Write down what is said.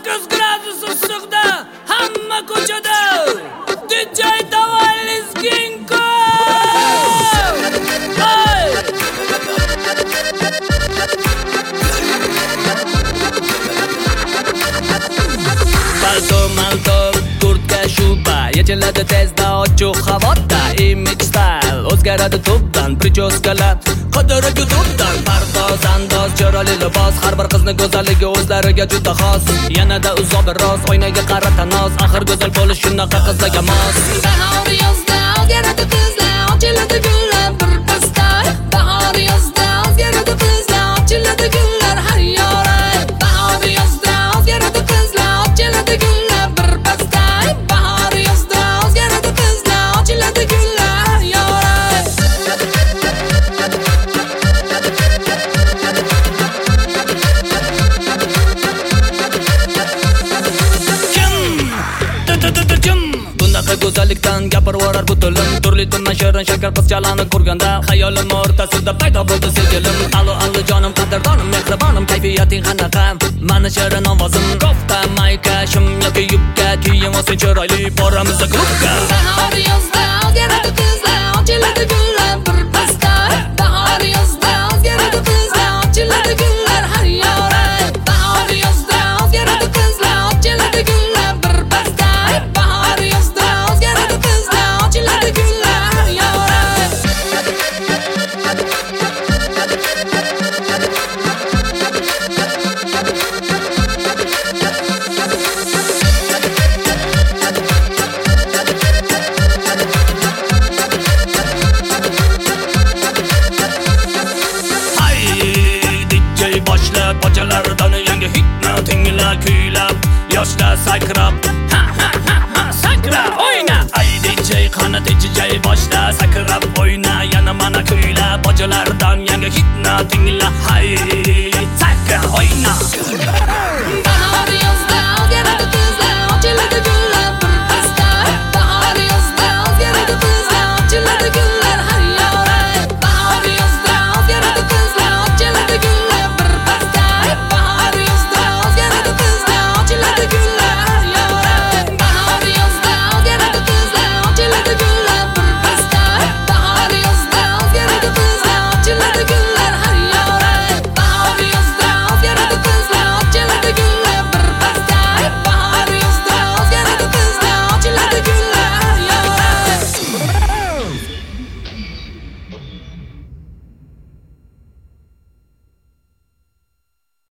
9 gradus issiqda hamma ko'chada DJ Tavallis Ginko. Malto, kurtka, shuba, yechiladi tezda ochiq havoda. Image style o'zgaradi tubdan, prichoskalar qadri YouTubedan. Pardoz, andoz, chiroyli libos, har bir qizni go'zalligi o'zlariga juda xos. Yanada uzoq biroz, oynaga qarata noz, axir go'zal bo'lish shunaqa qizlarga mos. Bahor yozda o'zgaradi qizlar, ochiladi gullar birpasda. Bahor yozda o'zgaradi qizlar, ochiladi gullar har yoray. Bahor yozda o'zgaradi qizlar, ochiladi gullar birpasda. Bahor yozda o'zgaradi qizlar, ochiladi gullar har yoray. Kim bunaqa go'zallikdan gapiraverar bu tilim. Turli tuman shirin shakar qizchalarni ko'rganda xayolim o'rtasida paydo bo'ldi sevgilim. Allo jonim, qadrdonim, mehribonim, kayfiyating qanaqa? Mani shirin ovozim, kofta, mayka, shim yoki yubka, kiyim olsin chiroyli, boramiz klubga. Bahor yozda o'zgaradi qizlar, ochiladi gullar birpasda. Bahor yozda o'zgaradi qizlar, ochiladi gullar har yoray. Bahor yozda o'zgaradi qizlar, ochiladi gullar birpasda. Bahor yozda o'zgaradi qizlar, ochiladi gullar har yoray. Bochalardan yangi hitni tinglab kuylab, yoshlar sakrab, sakra o'yna. Ay DJ qani DJ boshla, sakrab o'yna, yana mana kuylab. Bochalardan yangi hitni tinglab, hay